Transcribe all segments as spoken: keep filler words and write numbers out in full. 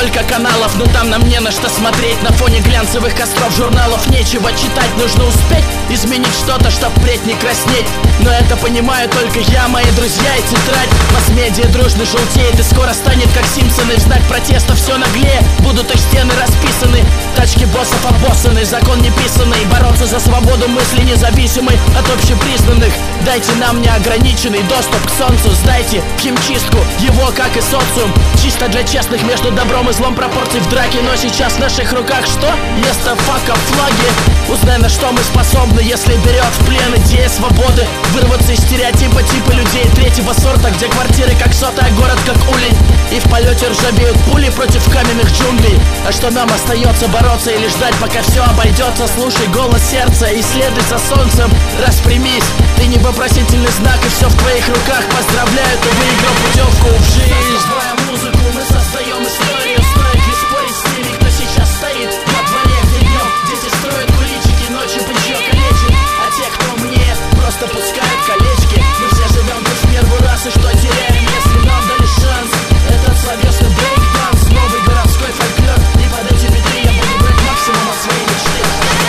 столько каналов, но там нам не на что смотреть. На фоне глянцевых костров журналов нечего читать. Нужно успеть изменить что-то, чтоб впредь не краснеть. Но это понимаю только я, мои друзья и тетрадь. Масс-медиа дружно желтеет и скоро станет как Симпсоны. В знак протеста все наглее, будут их стены расписаны. Тачки боссов обоссаны, закон не писанный. Бороться за свободу мысли независимой от общепризнанных. Дайте нам неограниченный доступ к солнцу. Сдайте в химчистку его, как и социум. Чисто для честных между добром и злом пропорций в драке. Но сейчас в наших руках что? Место фака в флаге. Узнай, на что мы способны, если берет в плен идея свободы. Вырваться из стереотипа типа людей третьего сорта, где квартиры как сота, а город как улей. И в полете ржавеют пули против каменных джунглей. А что нам остается, бороться или ждать, пока все обойдется? Слушай голос сердца и следуй за солнцем. Распрямись, ты не вопросительный знак, и все в твоих руках. Поздравляю, ты выиграл путевку в жизнь. Создавая музыку, мы создаем историю. Стоит ли спорить с теми, кто сейчас стоит во дворе гребнем? Дети строят куличики, ночью плечо калечит. А те, кто мне, просто пускают колечки. Мы все живем тут в первый раз, и что теряем, если нам дали шанс? Этот словесный брейк-данс, новый городской фольклор. И под эти битвы я буду брать максимум от своей мечты.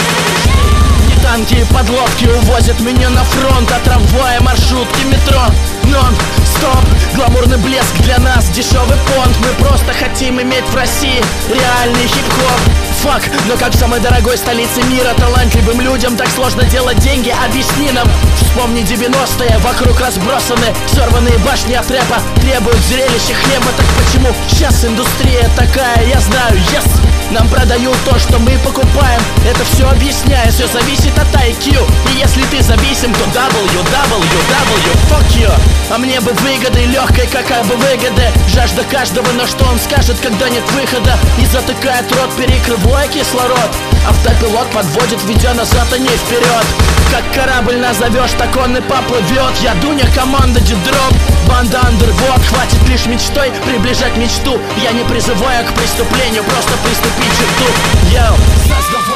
Не танки и подлодки увозят меня на фронт, а трамваи, маршрутки, метро. Нон-стоп, гламурный блеск для нас, дешевый понт. Мы просто хотим иметь в России реальный хип-хоп. Фак, но как в самой дорогой столице мира талантливым людям так сложно делать деньги, объясни нам. Вспомни девяностые, вокруг разбросаны сорванные башни от рэпа. Требуют зрелища хлеба, так почему сейчас индустрия такая? Я знаю, yes. Нам продают то, что мы покупаем. Это все объясняю, все зависит от ай кью. И если ты зависим, то дабл ю дабл ю дабл ю, fuck you. А мне бы выгоды, легкой какая бы выгода. Жажда каждого, но что он скажет, когда нет выхода? И затыкает рот, перекрывая кислород. Автопилот подводит, ведя назад, а не вперед. Как корабль назовешь, так он и поплывет. Я Дуня, команда Дидроп, банда Underworld. Хватит лишь мечтой приближать мечту. Я не призываю к преступлению, просто приступить черту. Йоу,